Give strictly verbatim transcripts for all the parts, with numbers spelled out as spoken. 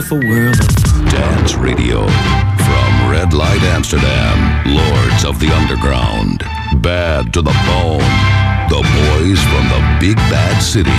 wonderful world of Dance Radio. From Red Light Amsterdam, Lords of the Underground, Bad to the Bone, the boys from the Big Bad City.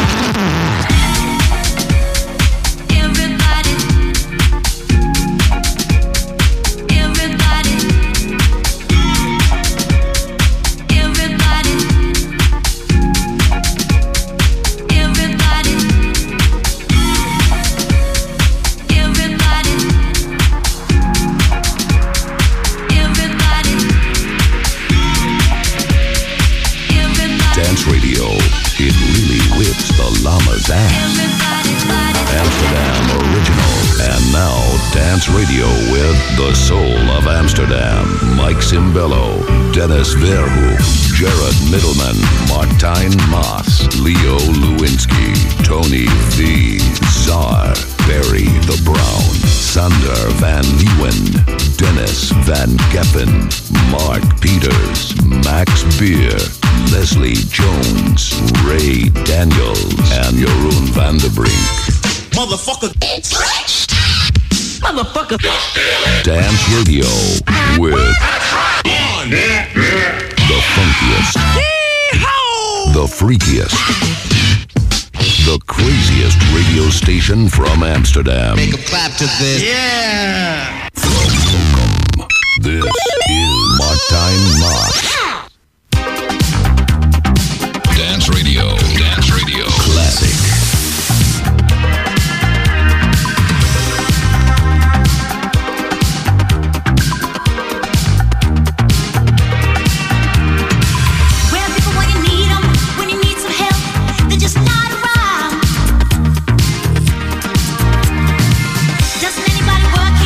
Radio, it really whips the llama's ass. Amsterdam original. And now, Dance Radio with the soul of Amsterdam. Mike Cimbello, Dennis Verhoek, Jared Middleman, Martijn Maas, Leo Lewinsky, Tony V, Czar, Barry the Brown, Sander Van Leeuwen, Dennis Van Geppen, Mark Peters, Max Beer, Leslie Jones, Ray Daniels, and Jeroen van der Brink. Motherfucker. Motherfucker. Dance Radio with the funkiest, the freakiest, the craziest radio station from Amsterdam. Make a clap to this. Yeah. Welcome. This is Martijn Maas. Dance Radio, Dance Radio, Classic. Where are people when you need them, when you need some help, they're just not around. Doesn't anybody work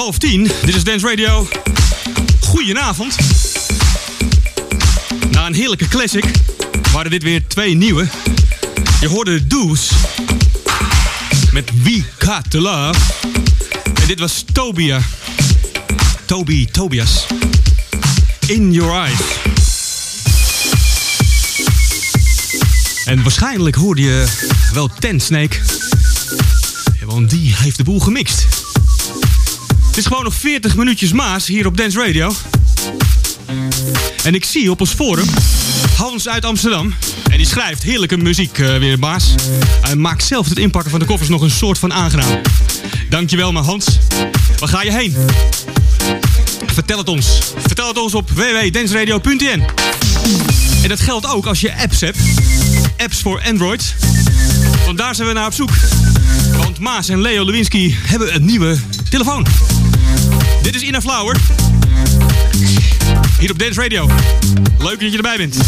half tien. Dit is Dance Radio. Goedenavond. Na een heerlijke classic waren dit weer twee nieuwe. Je hoorde de Do's met We Got To Love. En dit was Tobia. Toby, Tobias. In Your Eyes. En waarschijnlijk hoorde je wel Ten Snake. Ja, want die heeft de boel gemixt. Het is gewoon nog veertig minuutjes maas hier op Dance Radio. En ik zie op ons forum Hans uit Amsterdam. En die schrijft heerlijke muziek uh, weer, baas. Hij maakt zelf het inpakken van de koffers nog een soort van aangenaam. Dankjewel, maar Hans. Waar ga je heen? Vertel het ons. Vertel het ons op w w w punt dance radio punt n. En dat geldt ook als je apps hebt. Apps voor Android. Want daar zijn we naar op zoek. Want Maas en Leo Lewinsky hebben een nieuwe telefoon. Dit is Inna Flower. Hier op Dance Radio. Leuk dat je erbij bent.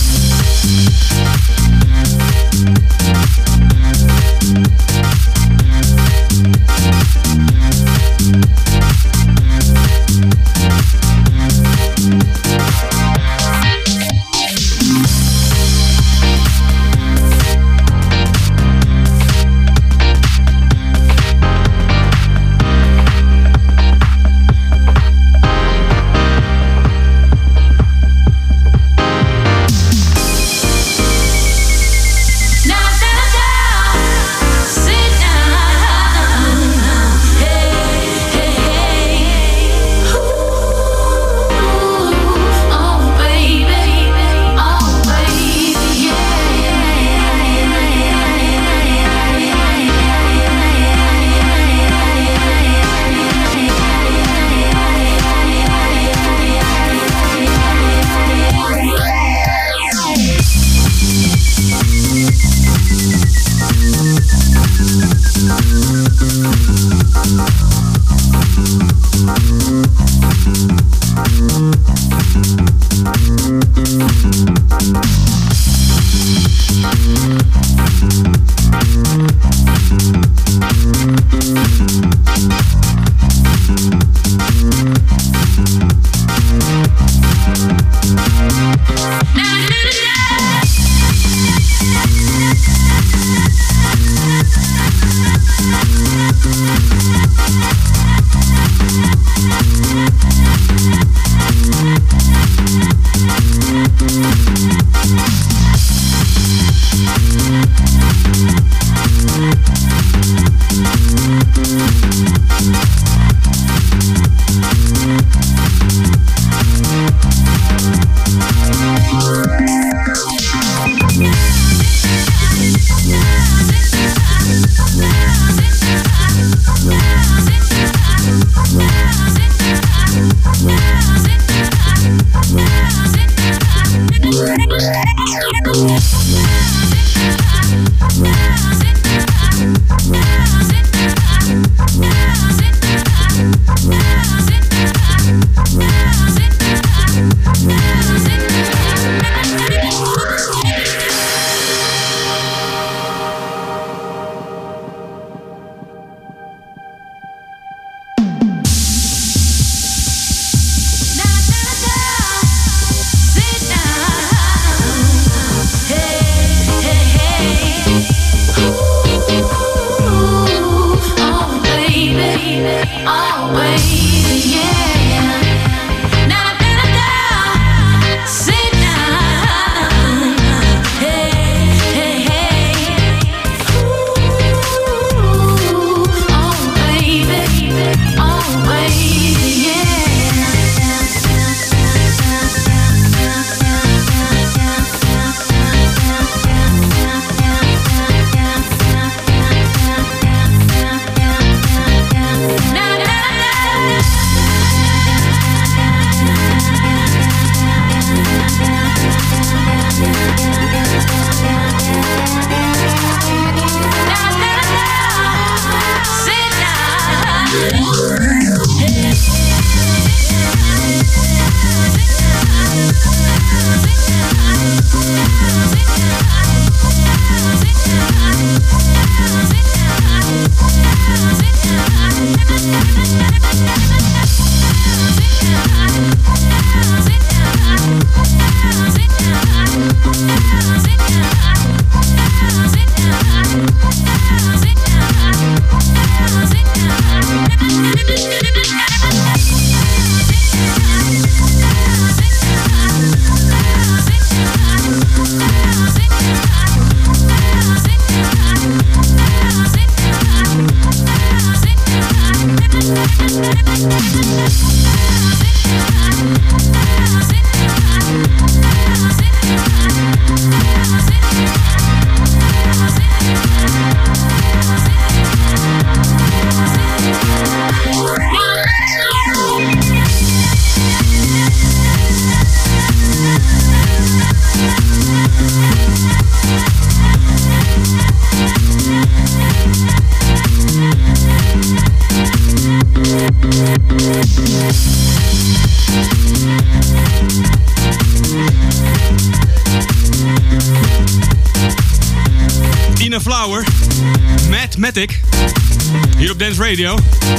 In a Flower. Mathematic. Hier op Dance Radio.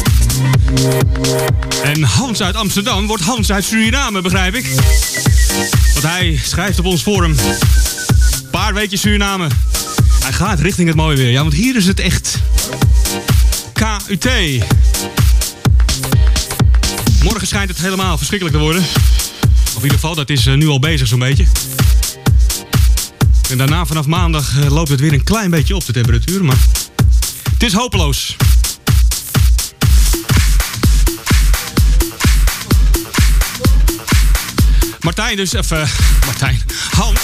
En Hans uit Amsterdam wordt Hans uit Suriname, begrijp ik. Want hij schrijft op ons forum. Paar weekjes Suriname. Hij gaat richting het mooie weer. Ja, want hier is het echt K U T. Morgen schijnt het helemaal verschrikkelijk te worden. Of in ieder geval, dat is nu al bezig zo'n beetje. En daarna vanaf maandag loopt het weer een klein beetje op, de temperatuur. Maar het is hopeloos. Martijn dus, even... Uh, Martijn. Hans.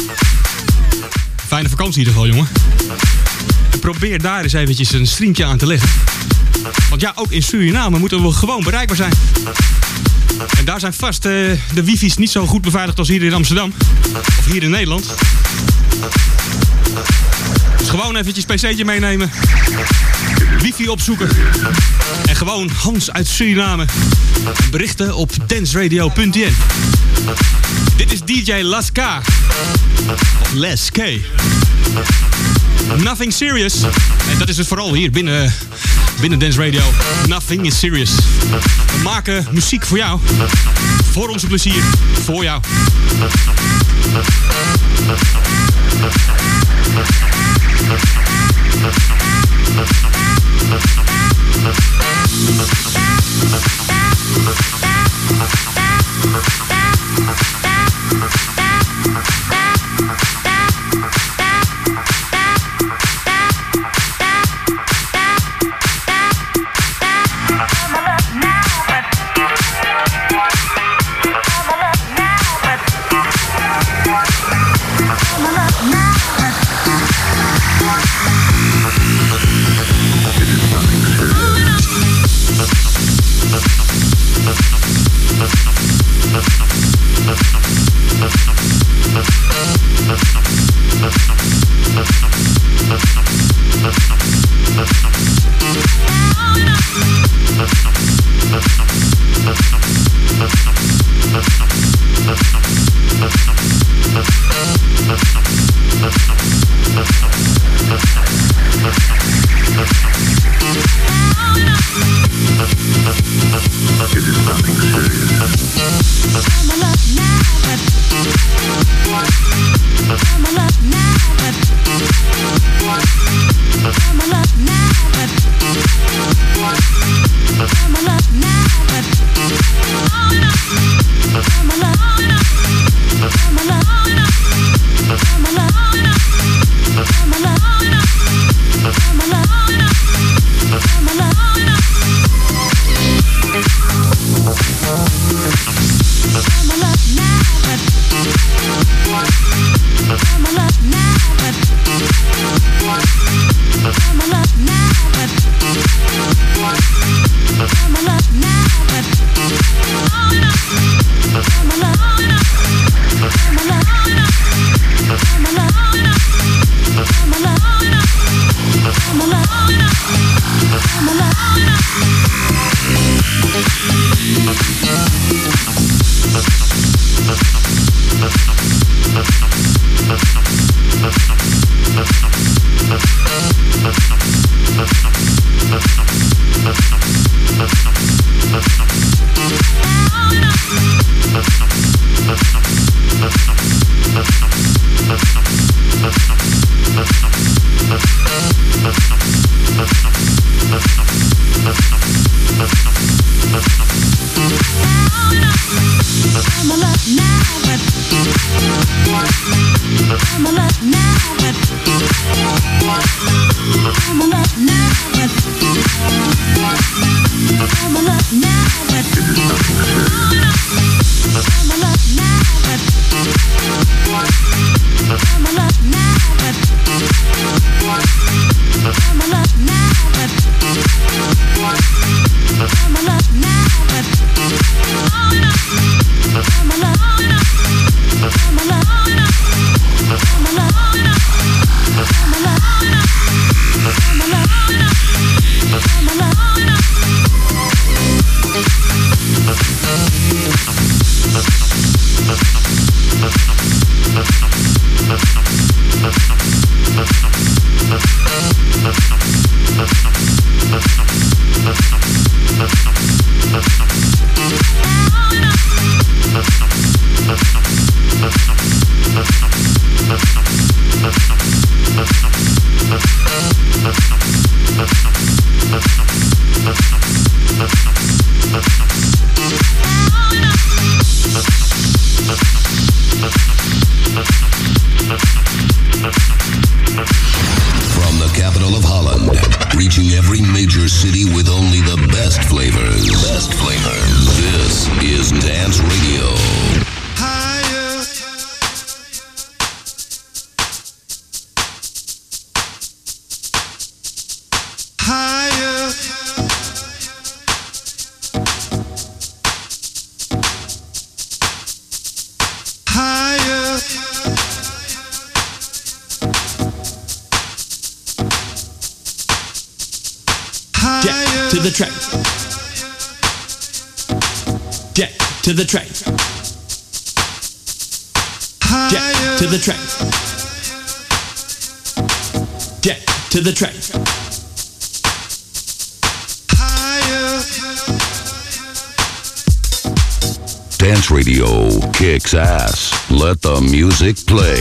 Fijne vakantie in ieder geval, jongen. En probeer daar eens eventjes een streampje aan te leggen. Want ja, ook in Suriname moeten we gewoon bereikbaar zijn. En daar zijn vast uh, de wifi's niet zo goed beveiligd als hier in Amsterdam. Of hier in Nederland. Dus gewoon eventjes pc'tje meenemen. Wifi opzoeken. En gewoon Hans uit Suriname. Berichten op danceradio punt n. Dit is D J Las K. Of Les K. Nothing Serious. En dat is het vooral hier binnen, binnen Dance Radio. Nothing is serious. We maken muziek voor jou. Voor onze plezier. Voor jou. Come on. to the track. Jack to the track. Jack to the track. Jack to the track. Dance Radio kicks ass. Let the music play.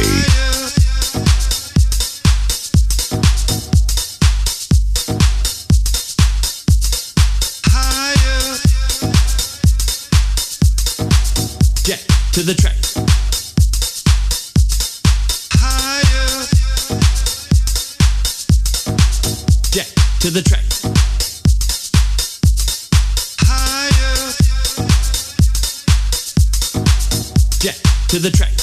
Jack to the track. Jack to the track. Jack to the track.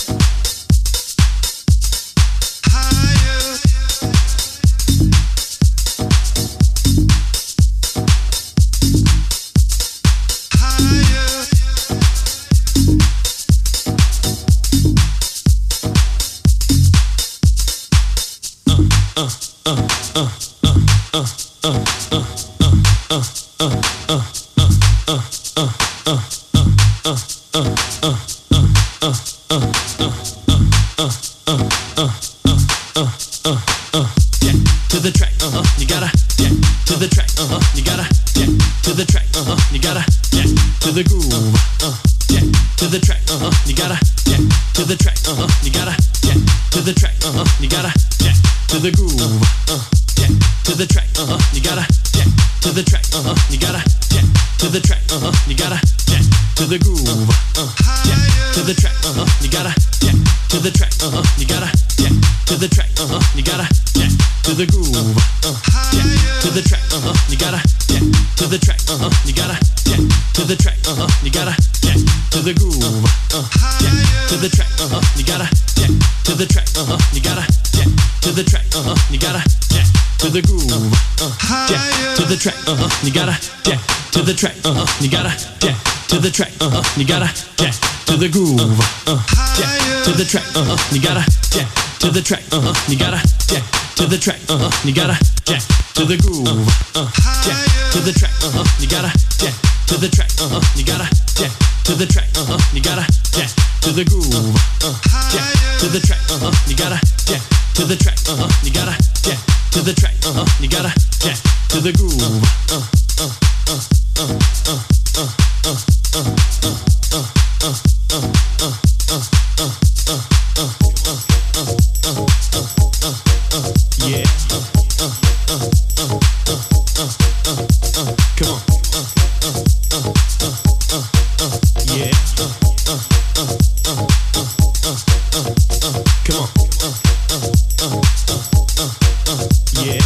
You gotta jack to the track, uh-huh. You gotta jack to the track, uh-huh. You gotta jack to the groove, uh, jack to the track, uh-huh. You gotta jack to the track, uh-huh. You gotta jack to the track, uh-huh. You gotta jack to the groove, uh, jack to the track, uh-huh. You gotta jack to the track, uh-huh. You gotta jack to the track, uh-huh. You gotta jack to the groove, uh, jack to the track, uh-huh. You gotta jack to the track, uh-huh. You gotta jack to the track, uh-huh. You gotta jack to the groove, uh, uh, uh, uh, uh, uh, uh, uh, uh, uh, uh, uh, yeah. Come on. Yeah. Come on. Yeah.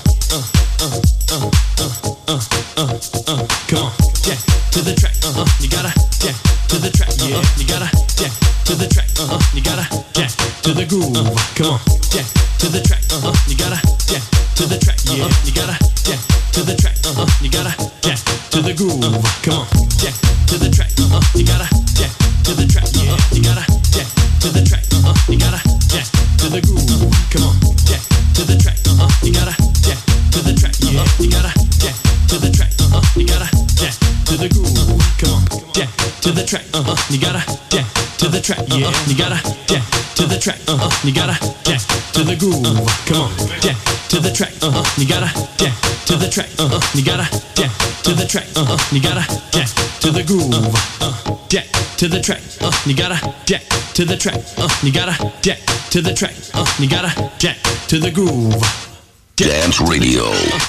Come on. Jack to the track. Uh-huh. You gotta jack to the track. Uh-huh. You gotta jack to the track. Uh-huh. You gotta jack to the groove. Uh-huh. Come on. Jack to the track. Uh-huh. You gotta jack to the track. Uh-huh. Yeah. You gotta jack to the track. Uh-huh. You gotta jack to the groove. Uh-huh. Come on. Jack to the track. Uh-huh. You gotta jack to the track. Uh-huh. You gotta jack to the track. Uh-huh. You gotta jack to the groove. Uh-huh. Come on. Jack to the track. Uh-huh. You gotta jack to the track. Uh-huh. You gotta jack to the track. Uh-huh. You gotta jack to the groove. Uh-huh. Come on. Jack to the track. Uh-huh. You gotta jack to the track. Yeah. You gotta jack to the track. Uh-huh. You gotta jack to the groove. Uh-huh. Come on. Jack to the track. Uh-huh. You gotta jack to the track. Uh-huh. You gotta jack to the track. Uh-huh. You gotta jack to the groove. Uh, jack to the track. Uh, you gotta jack to the track. Uh, you gotta jack to the track. Uh, you gotta jack to the groove. Jack. Dance Radio. Uh,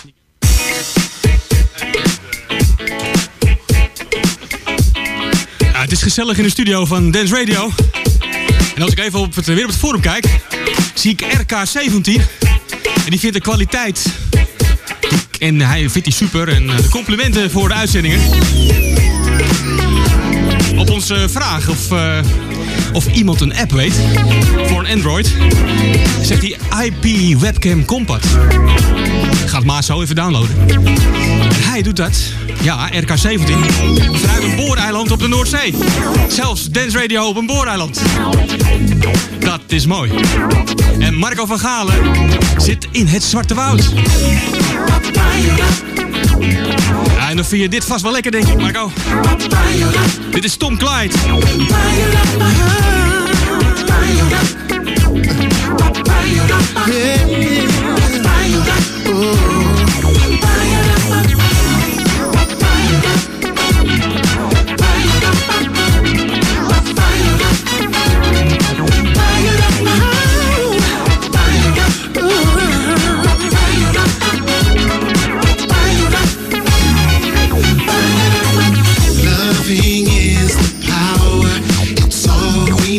Ja, het is gezellig in de studio van Dance Radio. En als ik even op het, weer op het forum kijk, zie ik R K zeventien. En die vindt de kwaliteit. En hij vindt die super. En de complimenten voor de uitzendingen. Op onze vraag of, uh, of iemand een app weet voor een Android, zegt hij I P Webcam Compat. Ga het maar zo even downloaden. En hij doet dat, ja, R K zeventien, vanuit een booreiland op de Noordzee. Zelfs Dance Radio op een booreiland. Dat is mooi. En Marco van Galen zit in het Zwarte Woud. Ja, en dan vind je dit vast wel lekker, denk ik, Marco. Dit is Tom Clyde. Loving is the power, it's all we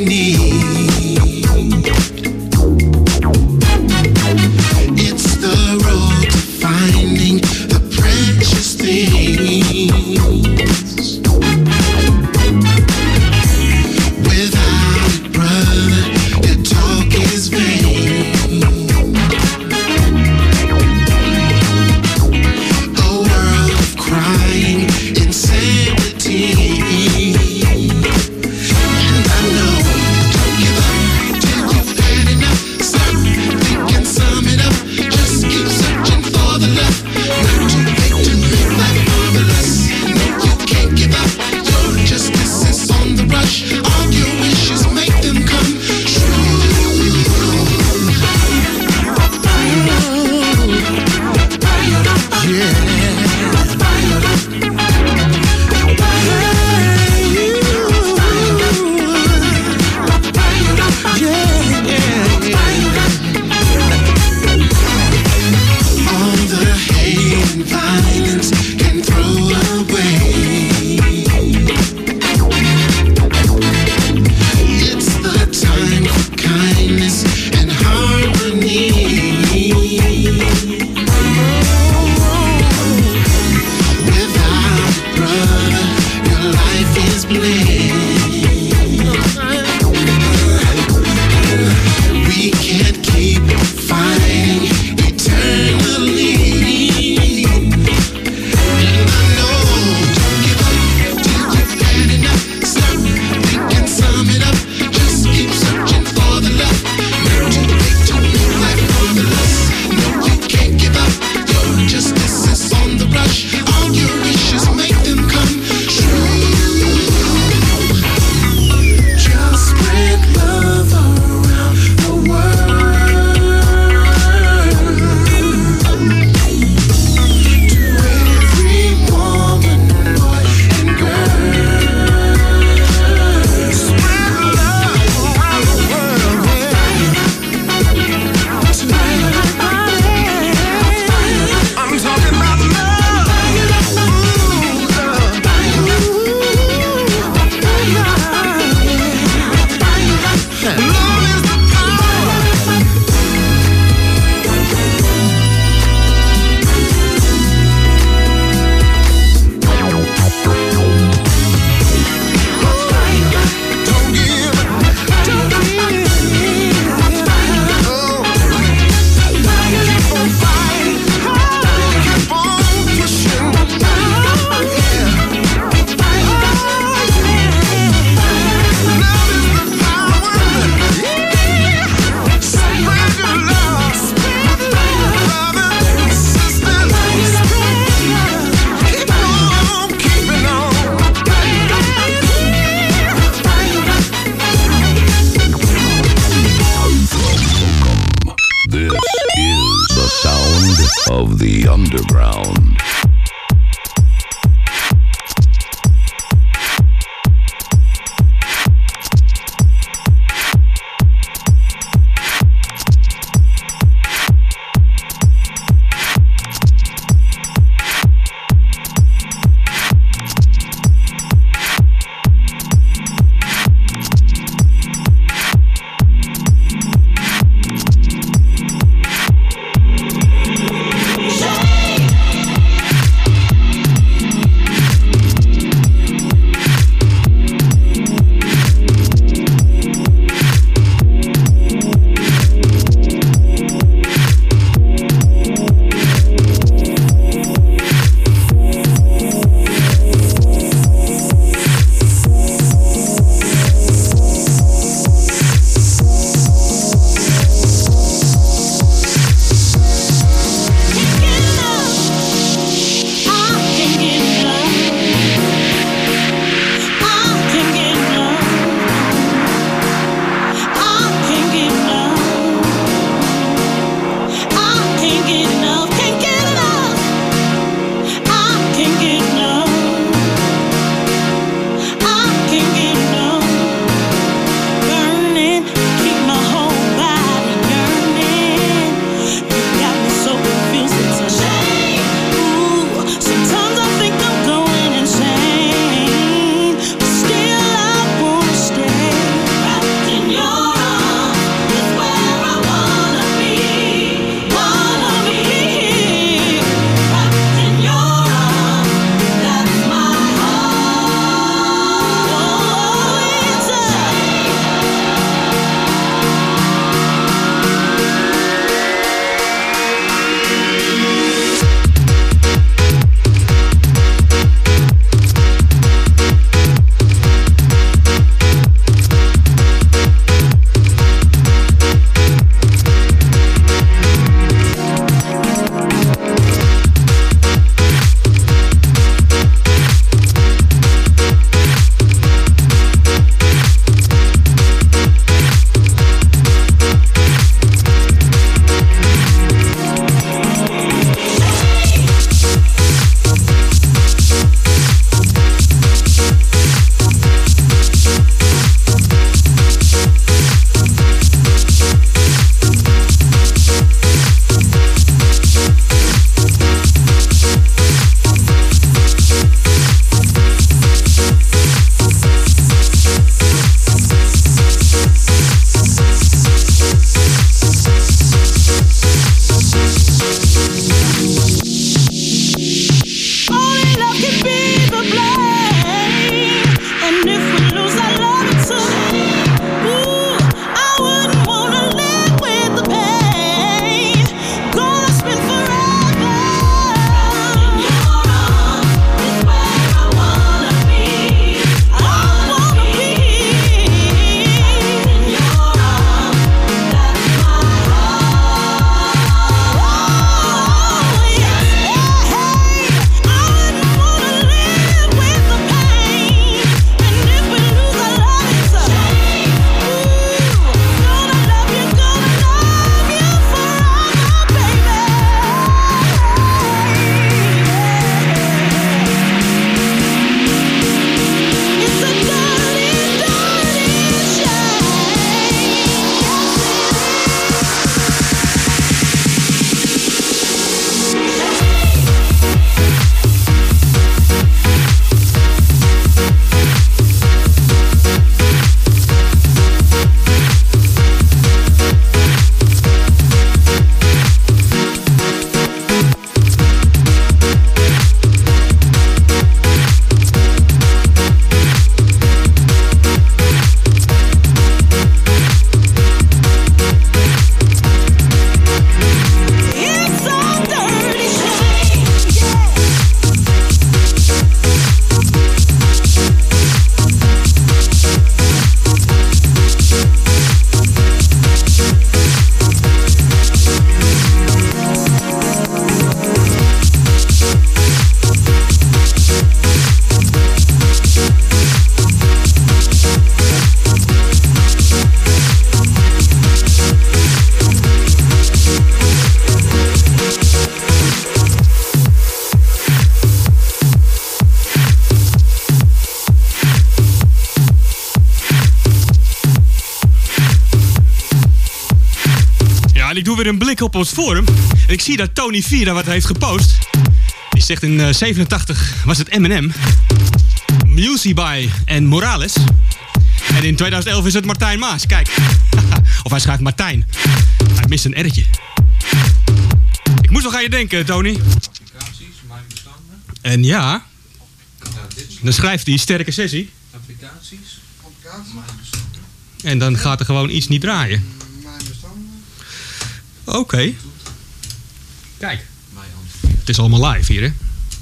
en ik doe weer een blik op ons forum. En ik zie dat Tony vier daar wat heeft gepost. Die zegt in uh, zevenentachtig was het Eminem, Music en Morales. En in tweeduizend elf is het Martijn Maas. Kijk. Of hij schrijft Martijn. Hij mist een R'tje. Ik moest nog aan je denken, Tony. Applicaties, mijn bestanden. En ja, Ja, dit is dan schrijft hij sterke sessie. applicaties. Applicatie. Mijn bestanden. En dan gaat er gewoon iets niet draaien. Mijn bestanden. Oké. Okay. Kijk. Mijn antivirus. Het is allemaal live hier, hè?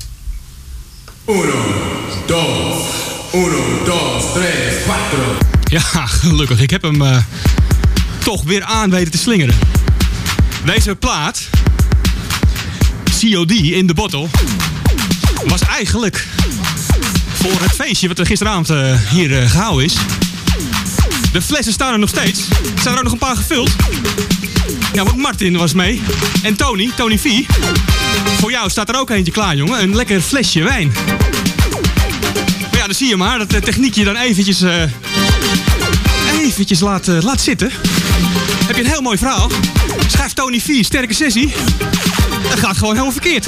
Uno, dos, uno, dos, tres, cuatro. Ja, gelukkig. Ik heb hem uh, toch weer aan weten te slingeren. Deze plaat, C O D in the Bottle, was eigenlijk voor het feestje wat er gisteravond uh, hier uh, gehouden is. De flessen staan er nog steeds. Er zijn er ook nog een paar gevuld. Ja, want Martin was mee. En Tony, Tony V. Voor jou staat er ook eentje klaar, jongen. Een lekker flesje wijn. Maar ja, dan zie je maar dat de techniek je dan eventjes... Uh, eventjes laat, uh, laat zitten. Heb je een heel mooi verhaal. Schrijf Tony V, sterke sessie. Dat gaat gewoon helemaal verkeerd.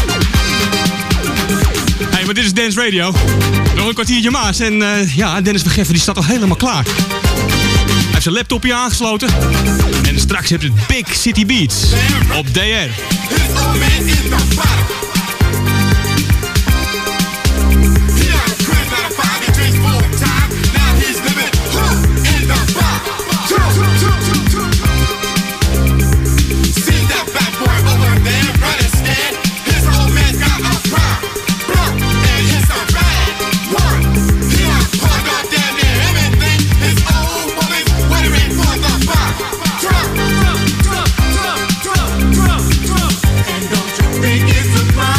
Hé, hey, maar dit is Dance Radio. Nog een kwartiertje maas. En uh, ja, Dennis Vergeffen die staat al helemaal klaar. Hij heeft zijn laptopje aangesloten. En straks heb je Big City Beats op D R. Think it's a crime.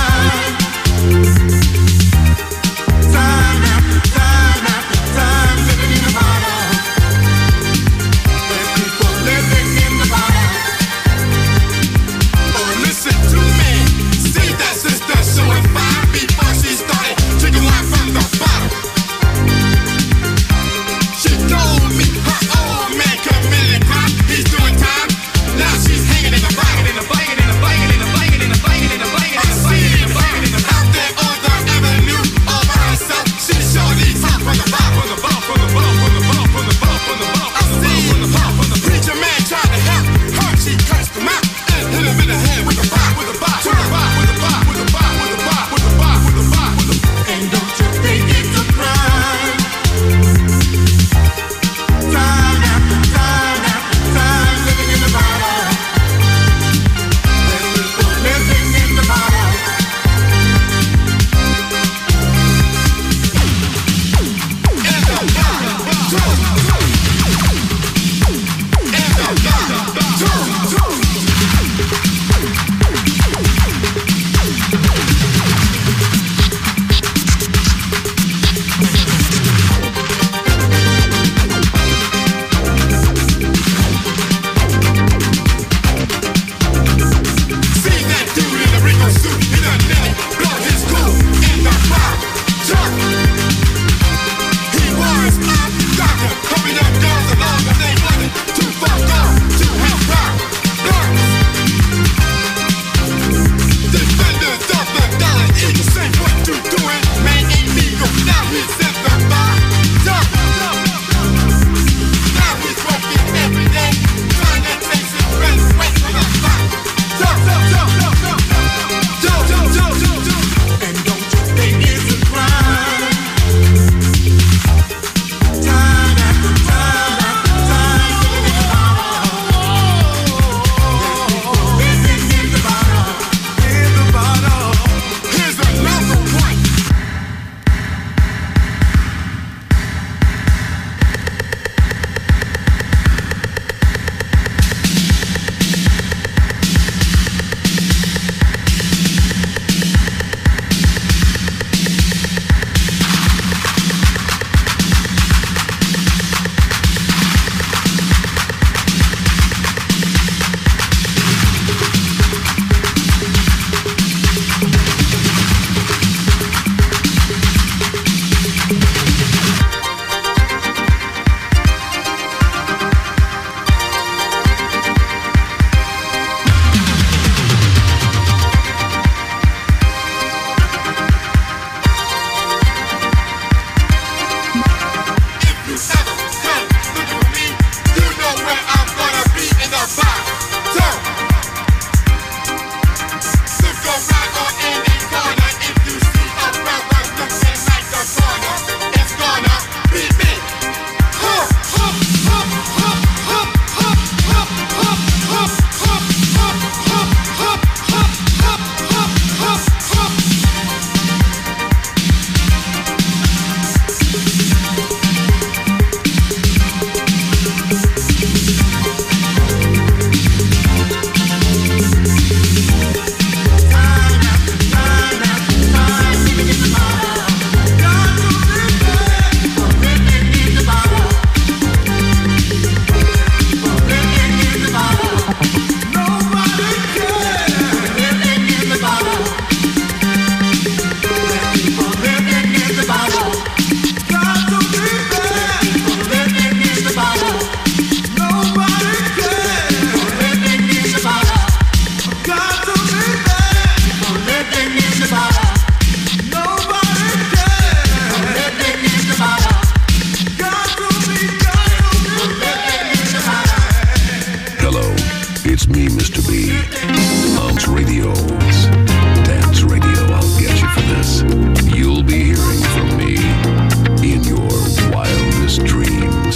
me, Mister B. Dance Radio. Dance Radio, I'll get you for this. You'll be hearing from me in your wildest dreams.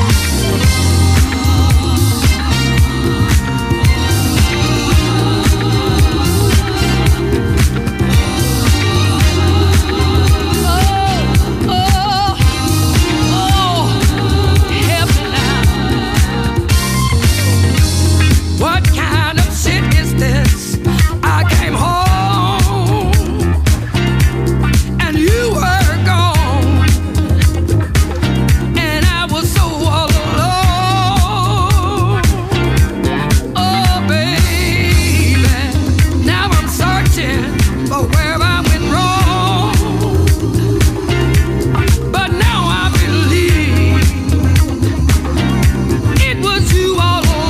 What kind of shit is this? I came home and you were gone, and I was so all alone. Oh baby, now I'm searching for where I went wrong, but now I believe it was you all along.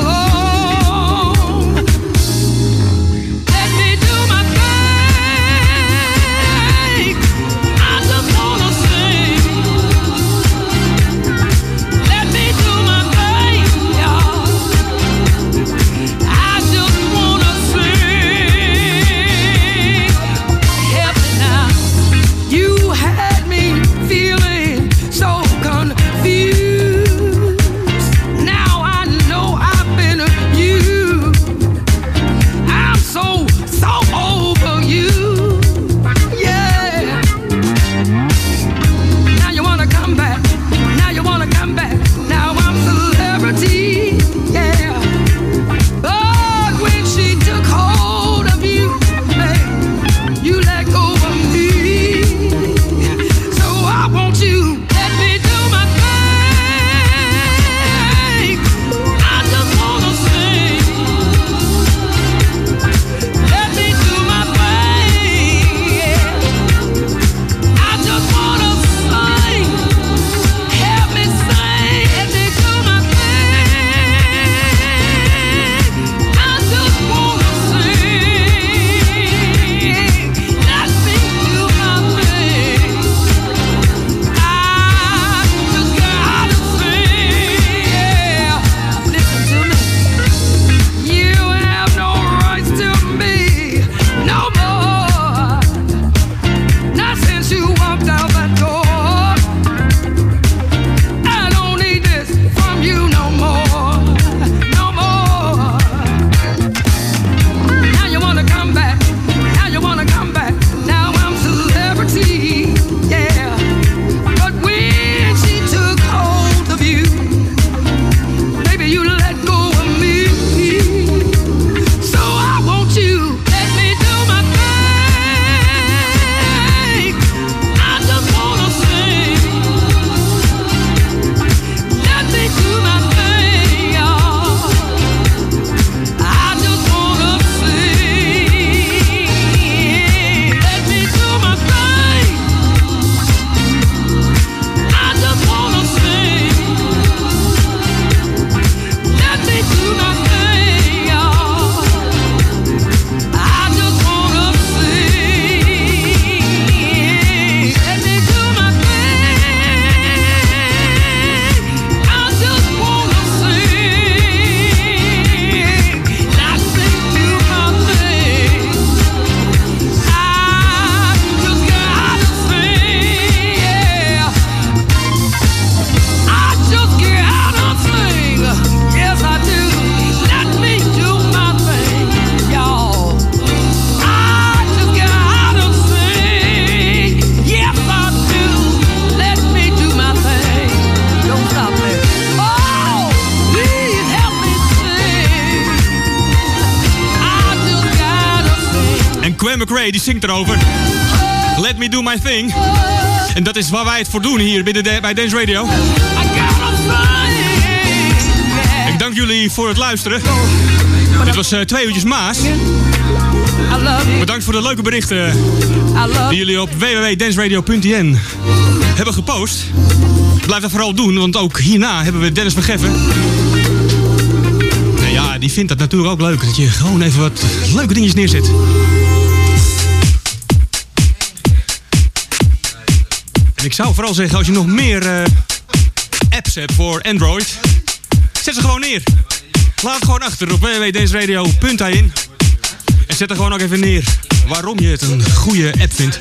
McRae die zingt erover. Let me do my thing. En dat is waar wij het voor doen hier binnen de, bij Dance Radio. Ik dank jullie voor het luisteren. Dit was uh, twee uurtjes Maas. Bedankt voor de leuke berichten die jullie op w w w punt dance radio punt n l hebben gepost. Blijf dat vooral doen, want ook hierna hebben we Dennis van Geffen. Nou ja, die vindt dat natuurlijk ook leuk. Dat je gewoon even wat leuke dingetjes neerzet. En ik zou vooral zeggen, als je nog meer uh, apps hebt voor Android, zet ze gewoon neer. Laat het gewoon achter op w w w punt dance radio punt i n. En zet er gewoon ook even neer waarom je het een goede app vindt.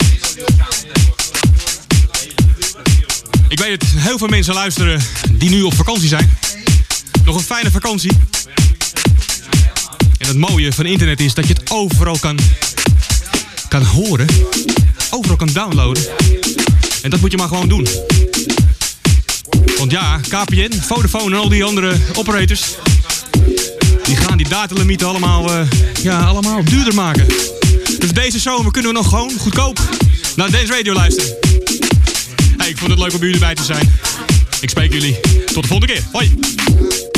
Ik weet het, heel veel mensen luisteren die nu op vakantie zijn. Nog een fijne vakantie. En het mooie van internet is dat je het overal kan, kan horen. Overal kan downloaden. En dat moet je maar gewoon doen. Want ja, K P N, Vodafone en al die andere operators, die gaan die datalimieten allemaal, uh, ja, allemaal duurder maken. Dus deze zomer kunnen we nog gewoon goedkoop naar Dance Radio luisteren. Hey, ik vond het leuk om bij jullie bij te zijn. Ik spreek jullie tot de volgende keer. Hoi!